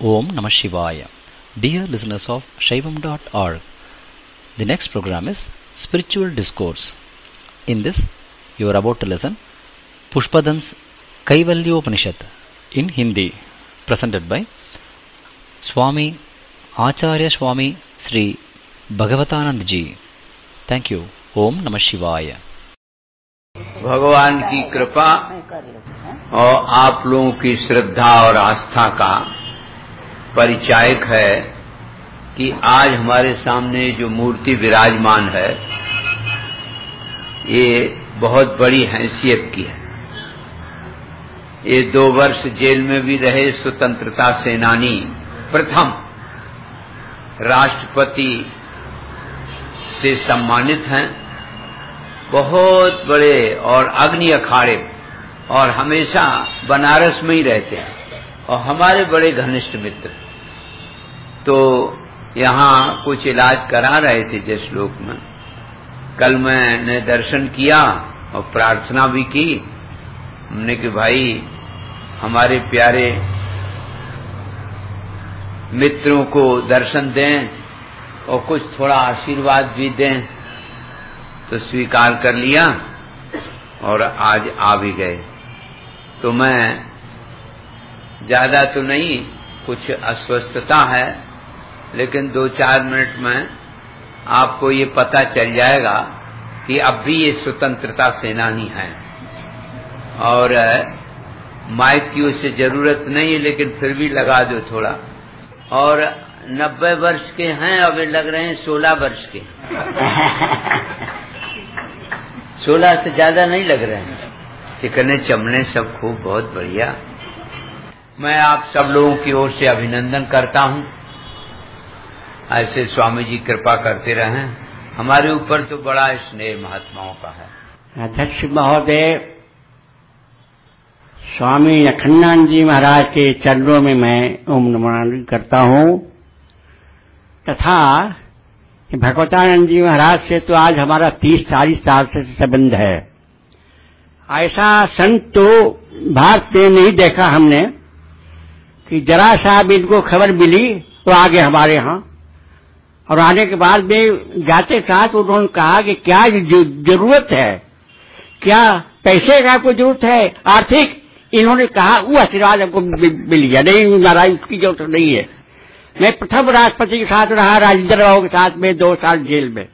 Om Namah Shivaya. Dear listeners of Shaivam.org, the next program is Spiritual Discourse. In this, you are about to listen Pushpadan's Kaivalyopanishad in Hindi, presented by Swami Acharya Swami Sri Bhagavatanand Ji. Thank you. Om Namah Shivaya. भगवान की कृपा और आप लोगों की श्रद्धा और आस्था का परिचायक है कि आज हमारे सामने जो मूर्ति विराजमान है ये बहुत बड़ी हैसियत की है। ये 2 वर्ष जेल में भी रहे स्वतंत्रता सेनानी, प्रथम राष्ट्रपति से सम्मानित हैं, बहुत बड़े और अग्नि अखाड़े, और हमेशा बनारस में ही रहते हैं और हमारे बड़े घनिष्ठ मित्र। तो यहाँ कुछ इलाज करा रहे थे जसलोक में। कल मैंने दर्शन किया और प्रार्थना भी की। हमने कि भाई हमारे प्यारे मित्रों को दर्शन दें और कुछ थोड़ा आशीर्वाद भी दें। तो स्वीकार कर लिया और आज आ भी गए। तो मैं ज्यादा तो नहीं, कुछ अस्वस्थता है, लेकिन 2-4 मिनट में आपको ये पता चल जाएगा कि अब भी ये स्वतंत्रता सेनानी हैं। और माइक की उसे जरूरत नहीं है, लेकिन फिर भी लगा दो थोड़ा। और 90 वर्ष के हैं, अभी लग रहे हैं 16 वर्ष के। 16 से ज्यादा नहीं लग रहे हैं। चिकने चमड़े सब खूब, बहुत बढ़िया। मैं आप सब लोगों की ओर से अभिनंदन करता हूँ। ऐसे स्वामी जी कृपा करते रहें। हमारे ऊपर तो बड़ा स्नेह महात्माओं का है। अध्यक्ष महोदय, स्वामी अखंडानंद जी महाराज के चरणों में मैं ओम नमः करता हूँ, तथा भगवतानंद जी महाराज से तो आज हमारा 30-40 साल से संबंध है। ऐसा संत तो भारत में नहीं देखा हमने कि जरा सा भी इनको खबर मिली तो आगे हमारे यहाँ, और आने के बाद में जाते साथ उन्होंने कहा कि क्या जरूरत है, क्या पैसे का कोई जरूरत है, आर्थिक। इन्होंने कहा वो आशीर्वाद हमको मिल गया। नहीं महाराज, उसकी जरूरत नहीं है। मैं प्रथम राष्ट्रपति के साथ रहा, राजेंद्र बाबू के साथ में 2 साल जेल में,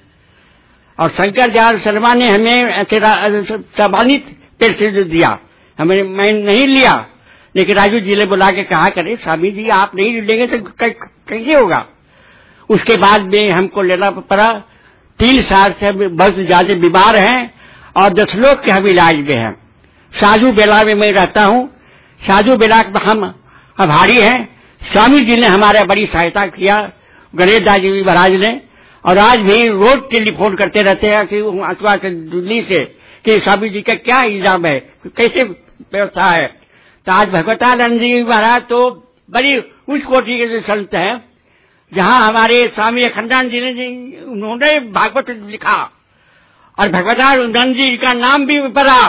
और शंकर दयाल शर्मा ने हमें सम्मानित पैसे दिया, मैं नहीं लिया। लेकिन राजू जी ने बुला के कहा करे स्वामी जी आप नहीं लेंगे तो कैसे होगा। उसके बाद में हमको लेना पड़ा। 3 साल से बहुत ज्यादा बीमार हैं और 10 लोग के हम इलाज में हैं। साजू बेला में मैं रहता हूँ। साजू बेला में हम आभारी हैं। स्वामी जी ने हमारे बड़ी सहायता किया, गणेश दास जी महाराज ने। और आज भी रोज टेलीफोन करते रहते हैं कि अथवा से दिल्ली से कि स्वामी जी का क्या इंतजाम है, कैसे व्यवस्था है। तो आज भगवतानंद जी महाराज तो बड़ी उच्च कोटि के संत हैं। जहाँ हमारे स्वामी अखंडानंद जी ने उन्होंने भागवत लिखा और भगवतानंद जी का नाम भी पड़ा।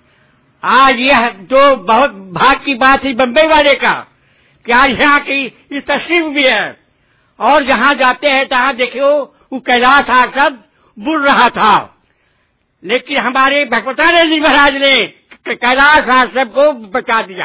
आज यह तो बहुत भाग की बात है बम्बई वाले का कि आज यहाँ की इस तस्वीर भी है। और जहाँ जाते हैं तहाँ देखो वो कैलाश आश्रम बुल रहा था, लेकिन हमारे भगवतानंद जी महाराज ने कैलाश आश्रम को बचा दिया।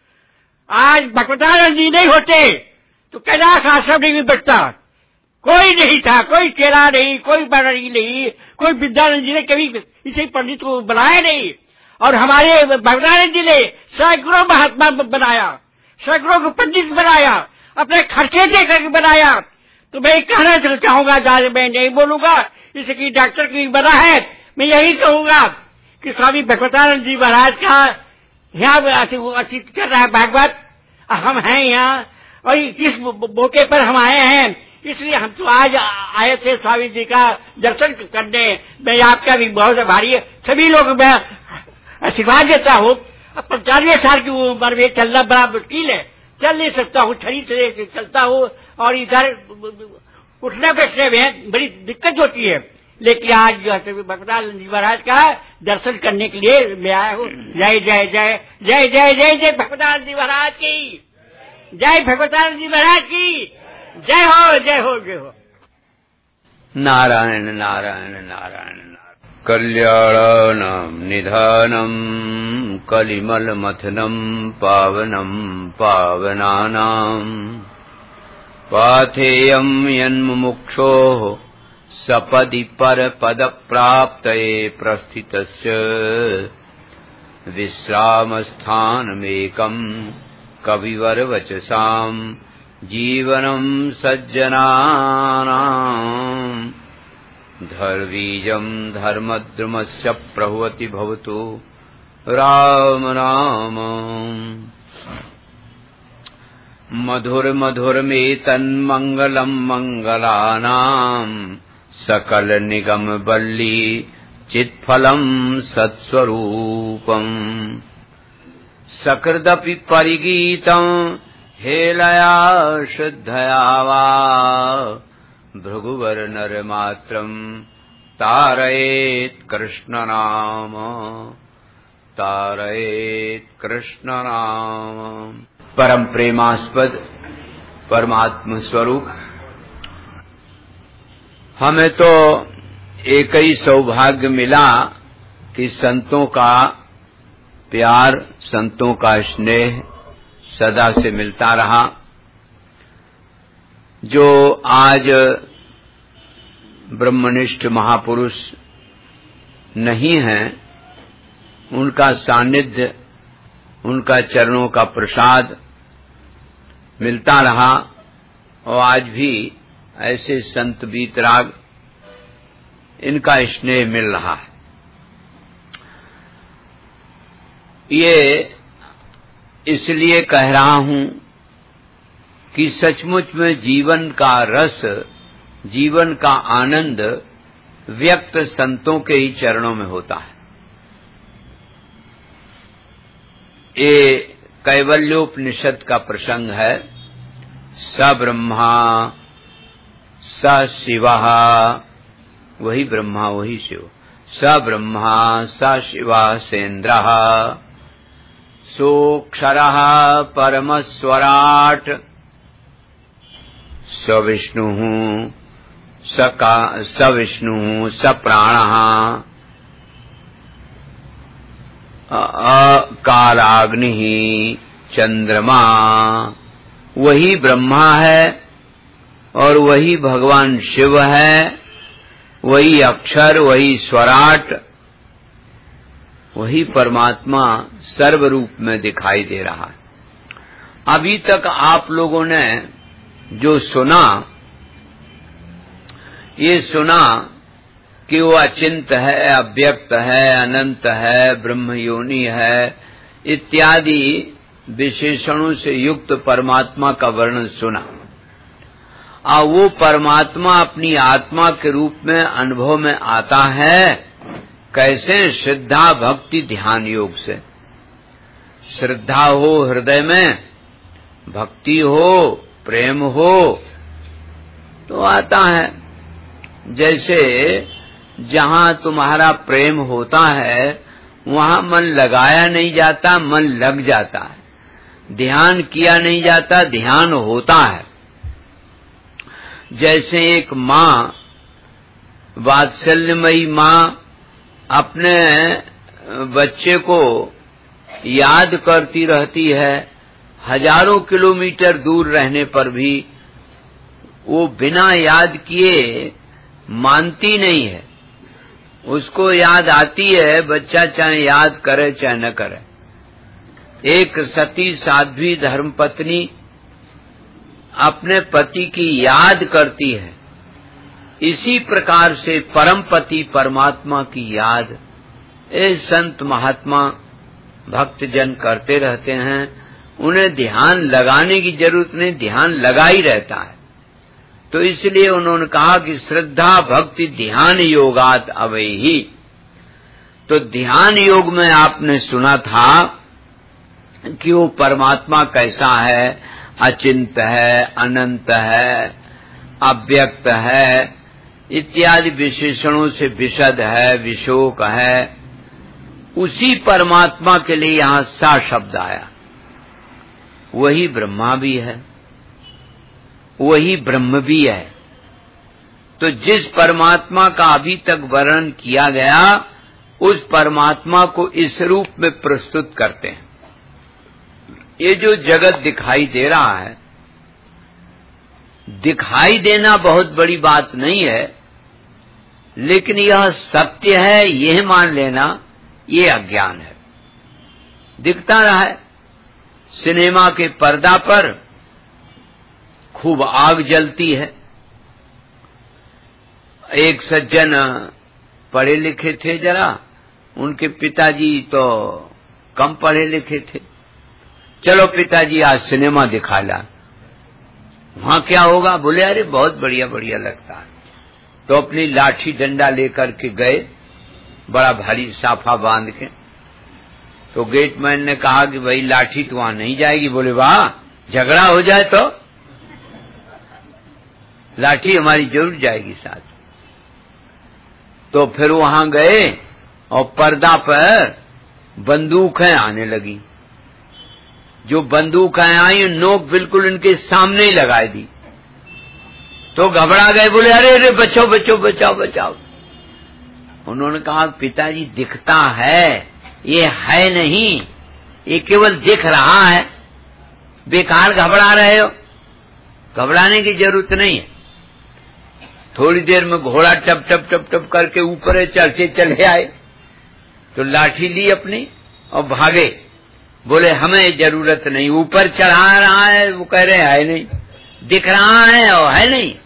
आज भगवतानंद जी नहीं होते तो कैलाश आश्रम नहीं बचता। कोई नहीं था, कोई चेला नहीं, कोई बड़ी नहीं, कोई विद्यानंद जी ने कभी इसे पंडित को बनाया नहीं। और हमारे भगवतानंद जी ने सैकड़ों महात्मा बनाया, सैकड़ों को पंडित बनाया, अपने खर्चे देकर बनाया। तो मैं कहना चाहूंगा, ज्यादा मैं नहीं बोलूंगा, इसकी डॉक्टर की बना है। मैं यही कहूंगा कि स्वामी भगवतानंद जी महाराज का यहाँ चल रहा है भागवत, हम हैं यहाँ और इस मौके पर हम आए हैं। इसलिए हम तो आज आए थे स्वामी जी का दर्शन करने। मैं आपका भी बहुत आभारी है। सभी लोग मैं आशीर्वाद देता हूँ। अब 95 साल की उम्र में चलना बड़ा मुश्किल है, चल नहीं सकता हूँ, शरीर से चलता हूँ और इधर उठने बैठने में बड़ी दिक्कत होती है। लेकिन आज जो है भगवतानंद जी महाराज का दर्शन करने के लिए मैं आया हूँ। जय जय जय जय जय जय जय भगवतानंद जी महाराज की जय भगवतानंद जी महाराज की जय हो, जय हो, जय हो। नारायण नारायण नारायण नारायण। कल्याणम निधानम कलिमलमथनम पावनम पावनानाम पाथेयम यन्मुमुक्षोः सपदि परपदप्राप्तये प्रस्थितस्य विश्रामस्थानमेकम् कविवरवचसाम् जीवनम् सज्जनानाम् धर्वीजम् धर्मद्रुमस्य प्रभवति भवतु राम राम। मधुरमधुरमेतन्मङ्गलम् मङ्गलानाम् सकल निगम बल्ली चित्फलम् सत्स्वरूपम् सकृदपि परिगीतम् हेलया शुद्धया वा भृगुवर नरमात्रम् तारयेत् कृष्णनाम तारयेत् कृष्णनाम। परम प्रेमास्पद परमात्म स्वरूप, हमें तो एक ही सौभाग्य मिला कि संतों का प्यार, संतों का स्नेह सदा से मिलता रहा। जो आज ब्रह्मनिष्ठ महापुरुष नहीं हैं, उनका सानिध्य, उनका चरणों का प्रसाद मिलता रहा और आज भी ऐसे संत बीतराग, इनका स्नेह मिल रहा है। ये इसलिए कह रहा हूं कि सचमुच में जीवन का रस, जीवन का आनंद व्यक्त संतों के ही चरणों में होता है। ये कैवल्योपनिषद का प्रसंग है। स ब्रह्मा स शिवः, वही ब्रह्मा वही शिव। स ब्रह्मा स शिवः सेन्द्रः सोऽक्षरः परमस्वराट् स विष्णुः स विष्णुः स प्राणः अकालाग्निः चंद्रमा। वही ब्रह्मा है और वही भगवान शिव है, वही अक्षर, वही स्वराट, वही परमात्मा सर्व रूप में दिखाई दे रहा है। अभी तक आप लोगों ने जो सुना, ये सुना कि वो अचिंत है, अव्यक्त है, अनंत है, ब्रह्मयोनि है इत्यादि विशेषणों से युक्त परमात्मा का वर्णन सुना। और वो परमात्मा अपनी आत्मा के रूप में अनुभव में आता है। कैसे? श्रद्धा भक्ति ध्यान योग से। श्रद्धा हो हृदय में, भक्ति हो, प्रेम हो तो आता है। जैसे जहां तुम्हारा प्रेम होता है वहां मन लगाया नहीं जाता, मन लग जाता है। ध्यान किया नहीं जाता, ध्यान होता है। जैसे एक माँ, वात्सल्यमयी माँ अपने बच्चे को याद करती रहती है, हजारों किलोमीटर दूर रहने पर भी वो बिना याद किए मानती नहीं है। उसको याद आती है, बच्चा चाहे याद करे चाहे न करे। एक सती साध्वी धर्मपत्नी अपने पति की याद करती है। इसी प्रकार से परम पति परमात्मा की याद ये संत महात्मा भक्तजन करते रहते हैं। उन्हें ध्यान लगाने की जरूरत नहीं, ध्यान लगा ही रहता है। तो इसलिए उन्होंने कहा कि श्रद्धा भक्ति ध्यान योगात अवैहि। तो ध्यान योग में आपने सुना था कि वो परमात्मा कैसा है, अचिंत है, अनंत है, अव्यक्त है इत्यादि विशेषणों से विशद है, विशोक है। उसी परमात्मा के लिए यहाँ सा शब्द आया। वही ब्रह्मा भी है, वही ब्रह्म भी है। तो जिस परमात्मा का अभी तक वर्णन किया गया, उस परमात्मा को इस रूप में प्रस्तुत करते हैं। ये जो जगत दिखाई दे रहा है, दिखाई देना बहुत बड़ी बात नहीं है, लेकिन यह सत्य है यह मान लेना ये अज्ञान है। दिखता रहा है, सिनेमा के पर्दा पर खूब आग जलती है। एक सज्जन पढ़े लिखे थे जरा, उनके पिताजी तो कम पढ़े लिखे थे। चलो पिताजी आज सिनेमा दिखा ला। वहां क्या होगा? बोले अरे बहुत बढ़िया बढ़िया लगता है। तो अपनी लाठी डंडा लेकर के गए, बड़ा भारी साफा बांध के। तो गेटमैन ने कहा कि भाई लाठी तो वहां नहीं जाएगी। बोले वाह, झगड़ा हो जाए तो लाठी हमारी जरूर जाएगी साथ। तो फिर वहां गए और पर्दा पर बंदूकें आने लगी। जो बंदूकें आई, नोक बिल्कुल इनके सामने ही लगाई दी। तो घबरा गए, बोले अरे अरे बचाओ बचाओ बचाओ बचाओ। उन्होंने कहा पिताजी दिखता है, ये है नहीं, ये केवल दिख रहा है, बेकार घबरा रहे हो, घबराने की जरूरत नहीं है। थोड़ी देर में घोड़ा टप टप टप टप करके ऊपर चढ़ते चले आए। तो लाठी ली अपनी और भागे। बोले हमें जरूरत नहीं, ऊपर चढ़ा रहा है, वो कह रहे है नहीं, दिख रहा है और है नहीं।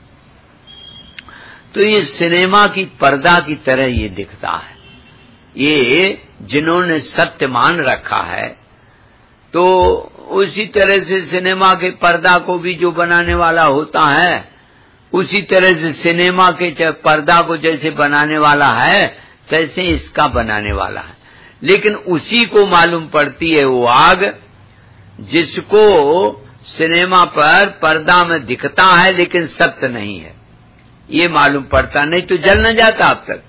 तो ये सिनेमा की पर्दा की तरह ये दिखता है। ये जिन्होंने सत्य मान रखा है, तो उसी तरह से सिनेमा के पर्दा को भी जो बनाने वाला होता है, उसी तरह से सिनेमा के पर्दा को जैसे बनाने वाला है, तैसे इसका बनाने वाला है। लेकिन उसी को मालूम पड़ती है वो आग, जिसको सिनेमा पर पर्दा में दिखता है लेकिन सत्य नहीं है, ये मालूम पड़ता, नहीं तो जल न जाता अब तक।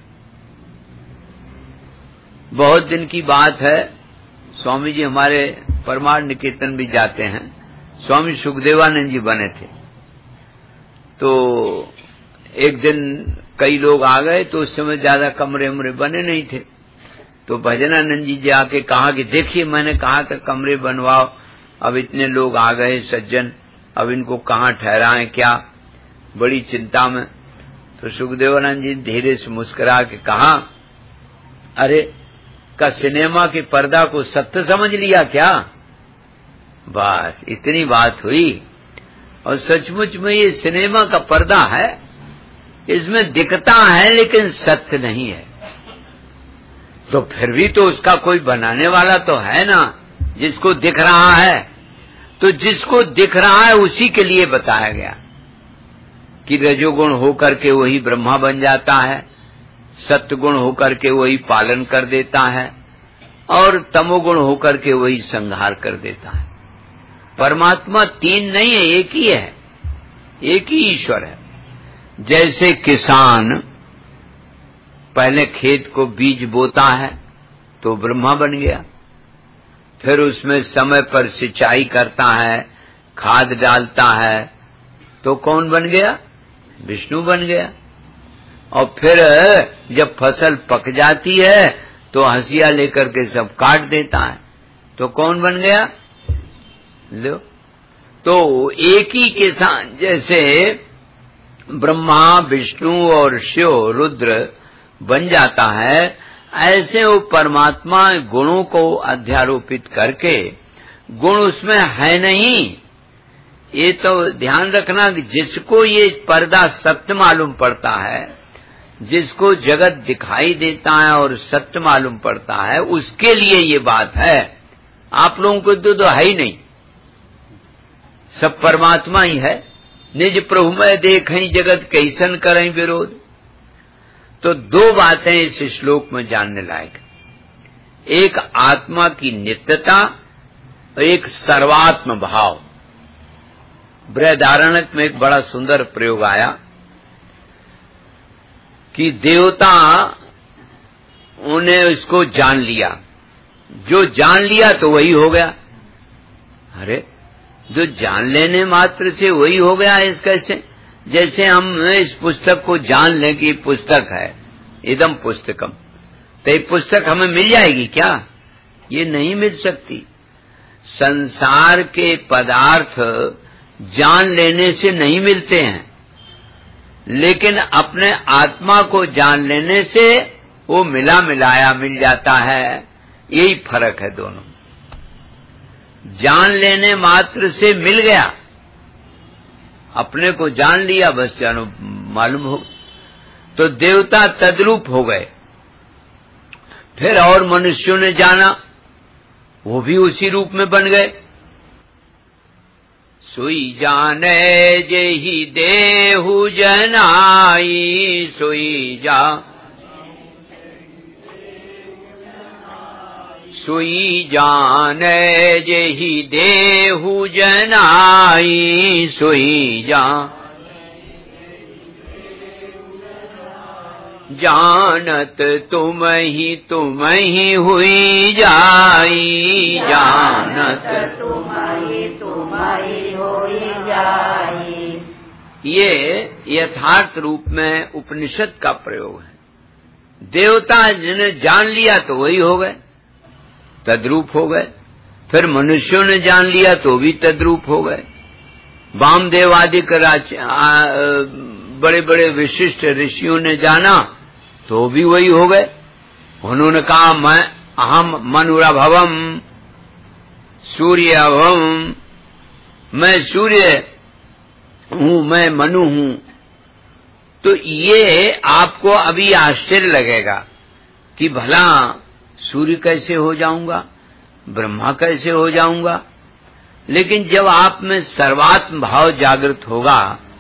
बहुत दिन की बात है, स्वामी जी हमारे परमार्थ निकेतन भी जाते हैं, स्वामी सुखदेवानंद जी बने थे। तो एक दिन कई लोग आ गए, तो उस समय ज्यादा कमरे उमरे बने नहीं थे। तो भजनानंद जी आके कहा कि देखिए मैंने कहा था कमरे बनवाओ, अब इतने लोग आ गए सज्जन, अब इनको कहाँ ठहराएं, क्या, बड़ी चिंता में। तो सुखदेवानंद जी धीरे से मुस्कुरा के कहा, अरे का सिनेमा के पर्दा को सत्य समझ लिया क्या? बस इतनी बात हुई। और सचमुच में ये सिनेमा का पर्दा है, इसमें दिखता है लेकिन सत्य नहीं है। तो फिर भी तो उसका कोई बनाने वाला तो है ना, जिसको दिख रहा है। तो जिसको दिख रहा है उसी के लिए बताया गया कि रजोगुण होकर के वही ब्रह्मा बन जाता है, सत्वगुण होकर के वही पालन कर देता है, और तमोगुण होकर के वही संहार कर देता है। परमात्मा तीन नहीं है, एक ही है, एक ही ईश्वर है। जैसे किसान पहले खेत को बीज बोता है तो ब्रह्मा बन गया, फिर उसमें समय पर सिंचाई करता है, खाद डालता है, तो कौन बन गया? विष्णु बन गया। और फिर जब फसल पक जाती है तो हंसिया लेकर के सब काट देता है, तो कौन बन गया? लो, तो एक ही किसान, जैसे ब्रह्मा विष्णु और शिव रुद्र बन जाता है, ऐसे वो परमात्मा गुणों को अध्यारोपित करके, गुण उसमें है नहीं। ये तो ध्यान रखना कि जिसको ये पर्दा सत्य मालूम पड़ता है, जिसको जगत दिखाई देता है और सत्य मालूम पड़ता है, उसके लिए ये बात है। आप लोगों को तो है ही नहीं, सब परमात्मा ही है। निज प्रभु में देखें जगत कैसन करें विरोध। तो दो बातें इस श्लोक में जानने लायक, एक आत्मा की नित्यता और एक सर्वात्म भाव। बृहदारण्यक में एक बड़ा सुंदर प्रयोग आया कि देवता उन्हें इसको जान लिया, जो जान लिया तो वही हो गया। अरे जो जान लेने मात्र से वही हो गया इस कैसे? जैसे हम इस पुस्तक को जान लें कि पुस्तक है, इदम पुस्तकम, तो ये पुस्तक हमें मिल जाएगी क्या? ये नहीं मिल सकती। संसार के पदार्थ जान लेने से नहीं मिलते हैं, लेकिन अपने आत्मा को जान लेने से वो मिला मिलाया मिल जाता है। यही फर्क है दोनों। जान लेने मात्र से मिल गया, अपने को जान लिया, बस जानो मालूम हो, तो देवता तद्रूप हो गए। फिर और मनुष्यों ने जाना, वो भी उसी रूप में बन गए। सोई जाने जेहि देहु जनाई, सोई जाने जेहि देहु जनाई, सोई जानत तुम ही हुई जाई, जानत तुम ही हुई जाई। ये यथार्थ रूप में उपनिषद का प्रयोग है। देवता जिन्हें जान लिया तो वही हो गए, तद्रूप हो गए। फिर मनुष्यों ने जान लिया तो भी तद्रूप हो गए। वामदेव आदि बड़े बड़े विशिष्ट ऋषियों ने जाना तो भी वही हो गए। उन्होंने कहा मैं अहम मनुराभवम सूर्य अभवम, मैं सूर्य हूं, मैं मनु हूं। तो ये आपको अभी आश्चर्य लगेगा कि भला सूर्य कैसे हो जाऊंगा, ब्रह्मा कैसे हो जाऊंगा। लेकिन जब आप में सर्वात्म भाव जागृत होगा,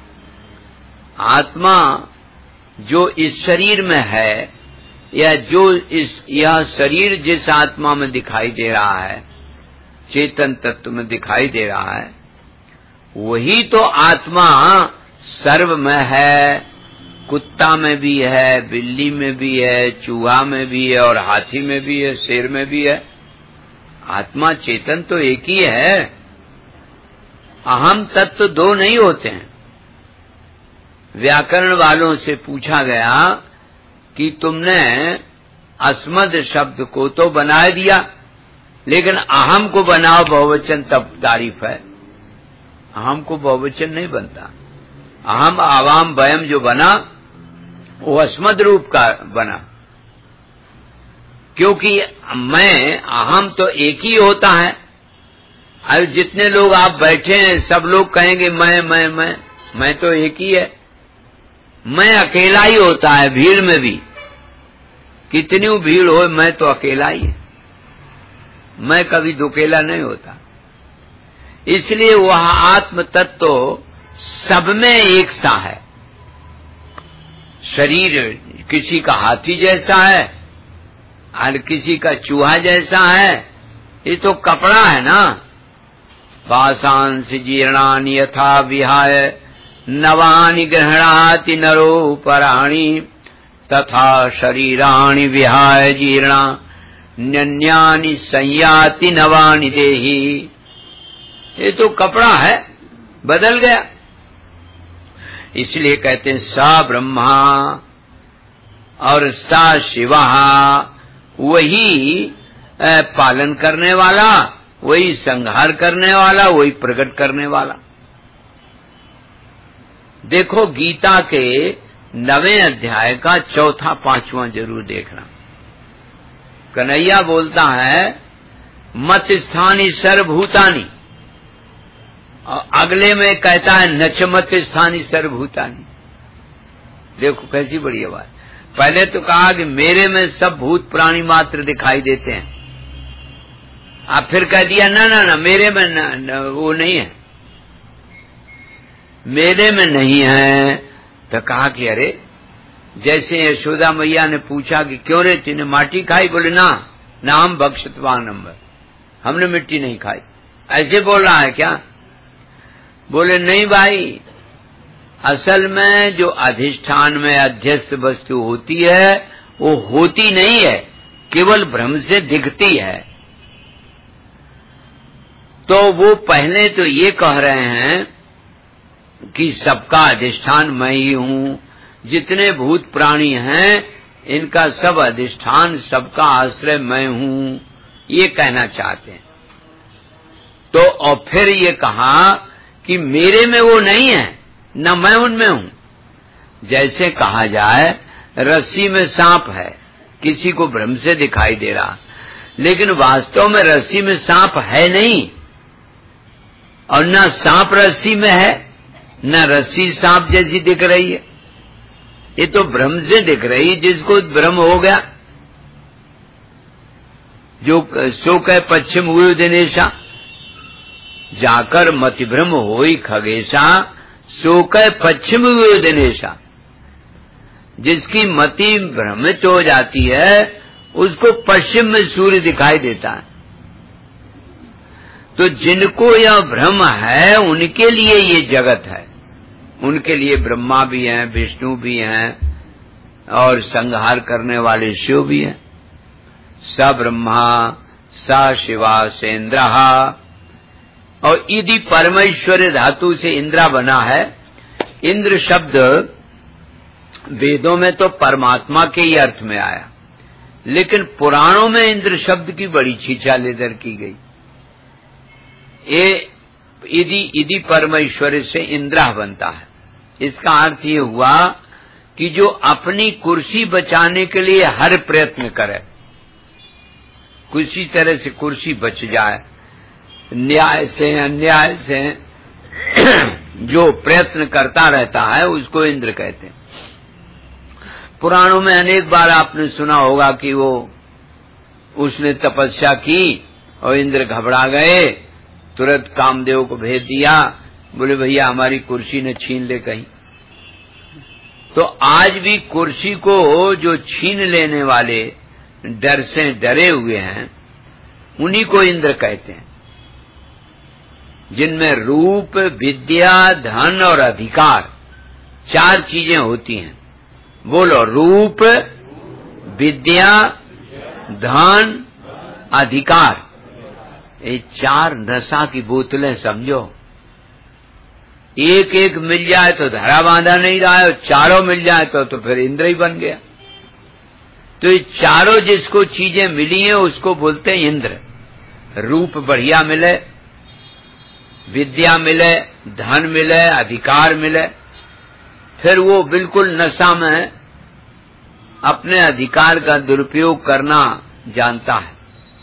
आत्मा जो इस शरीर में है, या जो यह शरीर जिस आत्मा में दिखाई दे रहा है, चेतन तत्व में दिखाई दे रहा है, वही तो आत्मा सर्व में है। कुत्ता में भी है, बिल्ली में भी है, चूहा में भी है, और हाथी में भी है, शेर में भी है। आत्मा चेतन तो एक ही है। अहम तत्व दो नहीं होते हैं। व्याकरण वालों से पूछा गया कि तुमने अस्मद शब्द को तो बना दिया, लेकिन अहम को बनाओ बहुवचन, तब तारीफ है। अहम को बहुवचन नहीं बनता। अहम आवाम वयम जो बना वो अस्मद रूप का बना, क्योंकि मैं अहम तो एक ही होता है। और जितने लोग आप बैठे हैं सब लोग कहेंगे मैं तो एक ही है। मैं अकेला ही होता है भीड़ में भी, कितनी भीड़ हो मैं तो अकेला ही है। मैं कभी दुकेला नहीं होता। इसलिए वह आत्म तत्व सब में एक सा है। शरीर किसी का हाथी जैसा है और किसी का चूहा जैसा है, ये तो कपड़ा है ना। पाशांस जीर्णानि यथा विहाय नवानि गृह्णाति नरो पराणि, तथा शरीराणि विहाय जीर्णा न्यन्यानि संयाति नवानि देहि। ये तो कपड़ा है, बदल गया। इसलिए कहते हैं सा ब्रह्मा और सा शिवा, वही पालन करने वाला, वही संहार करने वाला, वही प्रकट करने वाला। देखो गीता के 9वें अध्याय का 4, 5वां जरूर देखना। कन्हैया बोलता है मत स्थानी सर्वभूतानि, और अगले में कहता है नच मत स्थानी सर्वभूतानि। देखो कैसी बढ़िया बात। पहले तो कहा कि मेरे में सब भूत प्राणी मात्र दिखाई देते हैं, अब फिर कह दिया ना मेरे में वो नहीं है, मेरे में नहीं है। तो कहा कि अरे, जैसे यशोदा मैया ने पूछा कि क्यों रे तूने माटी खाई, बोले ना हम बख्शतवान नंबर, हमने मिट्टी नहीं खाई। ऐसे बोल रहा है क्या? बोले नहीं भाई, असल में जो अधिष्ठान में अध्यस्त वस्तु होती है वो होती नहीं है, केवल भ्रम से दिखती है। तो वो पहले तो ये कह रहे हैं कि सबका अधिष्ठान मैं ही हूँ, जितने भूत प्राणी हैं इनका सब अधिष्ठान, सबका आश्रय मैं हूँ, ये कहना चाहते हैं। तो और फिर ये कहा कि मेरे में वो नहीं है, न मैं उनमें हूँ। जैसे कहा जाए रस्सी में सांप है, किसी को भ्रम से दिखाई दे रहा, लेकिन वास्तव में रस्सी में सांप है नहीं, और न सांप रस्सी में है, न रस्सी सांप जैसी दिख रही है। ये तो भ्रम से दिख रही, जिसको भ्रम हो गया। जो सो कह पश्चिम हुए दिनेशा, जाकर मति भ्रम होई खगेशा, सो कह पश्चिम हुए दिनेशा। जिसकी मति भ्रमित हो जाती है उसको पश्चिम में सूर्य दिखाई देता है। तो जिनको यह भ्रम है उनके लिए ये जगत है, उनके लिए ब्रह्मा भी हैं, विष्णु भी हैं, और संहार करने वाले शिव भी हैं। स ब्रह्मा स शिवा सेन्द्रहा, और यदि परमेश्वर धातु से इंद्रा बना है। इंद्र शब्द वेदों में तो परमात्मा के ही अर्थ में आया, लेकिन पुराणों में इंद्र शब्द की बड़ी छीछा लेदर की गई। ये यदि परमेश्वर से इंद्रा बनता है, इसका अर्थ ये हुआ कि जो अपनी कुर्सी बचाने के लिए हर प्रयत्न करे, किसी तरह से कुर्सी बच जाए, न्याय से अन्याय से जो प्रयत्न करता रहता है उसको इंद्र कहते हैं। पुराणों में अनेक बार आपने सुना होगा कि उसने तपस्या की और इंद्र घबरा गए, तुरंत कामदेव को भेज दिया, बोले भैया हमारी कुर्सी ने छीन ले कहीं। तो आज भी कुर्सी को जो छीन लेने वाले डर से डरे हुए हैं, उन्हीं को इंद्र कहते हैं, जिनमें रूप, विद्या, धन और अधिकार 4 चीजें होती हैं। बोलो, रूप, विद्या, धन, अधिकार। ये 4 नशा की बोतलें समझो। एक एक मिल जाए तो धरा बांधा नहीं रहा है, और चारों मिल जाए तो फिर इंद्र ही बन गया। तो ये चारों जिसको चीजें मिली हैं उसको बोलते हैं इंद्र। रूप बढ़िया मिले, विद्या मिले, धन मिले, अधिकार मिले, फिर वो बिल्कुल नशा में अपने अधिकार का दुरुपयोग करना जानता है।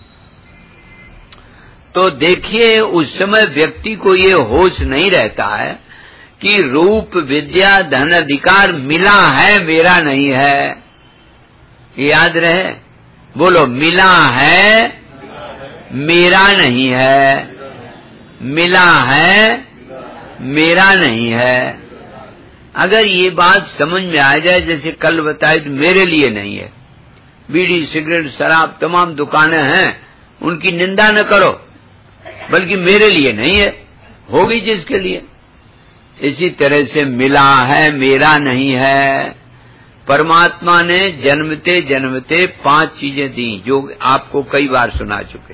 तो देखिए, उस समय व्यक्ति को ये होश नहीं रहता है कि रूप, विद्या, धन, अधिकार मिला है, मेरा नहीं है। याद रहे, बोलो, मिला है, मेरा नहीं है। मिला है, मेरा नहीं है। अगर ये बात समझ में आ जाए, जैसे कल बताए, तो मेरे लिए नहीं है। बीड़ी, सिगरेट, शराब तमाम दुकानें हैं, उनकी निंदा न करो, बल्कि मेरे लिए नहीं है, होगी जिसके लिए। इसी तरह से मिला है, मेरा नहीं है। परमात्मा ने जन्मते जन्मते 5 चीजें दी, जो आपको कई बार सुना चुके।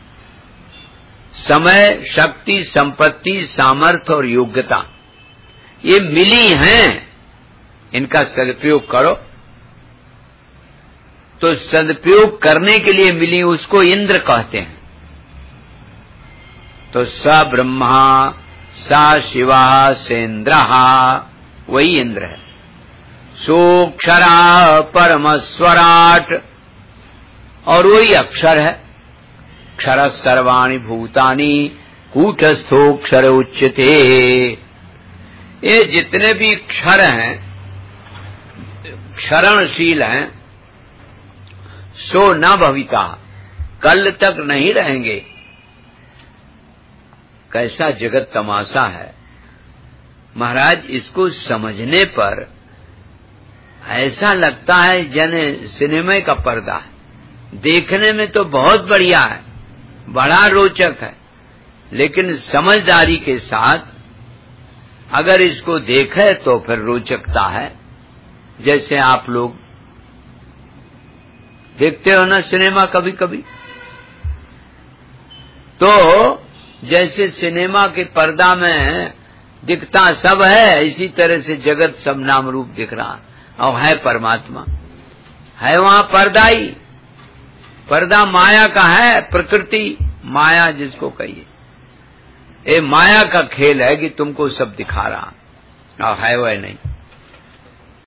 समय, शक्ति, संपत्ति, सामर्थ्य और योग्यता, ये मिली हैं, इनका सदुपयोग करो। तो सदुपयोग करने के लिए मिली, उसको इंद्र कहते हैं। तो स ब्रह्मा स शिवा सेन्द्रहा, वही इंद्र है। सोक्षरा परमस्वराट, और वही अक्षर है। क्षर सर्वाणि भूतानि कूटस्थोक्षर उच्यते। ये जितने भी क्षर हैं, क्षरणशील हैं, सो न भविता, कल तक नहीं रहेंगे। कैसा जगत तमाशा है महाराज। इसको समझने पर ऐसा लगता है जने सिनेमा का पर्दा है। देखने में तो बहुत बढ़िया है, बड़ा रोचक है, लेकिन समझदारी के साथ अगर इसको देखे तो फिर रोचकता है। जैसे आप लोग देखते हो ना सिनेमा कभी कभी, तो जैसे सिनेमा के पर्दा में दिखता सब है, इसी तरह से जगत सब नाम रूप दिख रहा और है परमात्मा, है वहां पर्दा ही। पर्दा माया का है, प्रकृति माया जिसको कहिए, ये माया का खेल है कि तुमको सब दिखा रहा और है वह नहीं।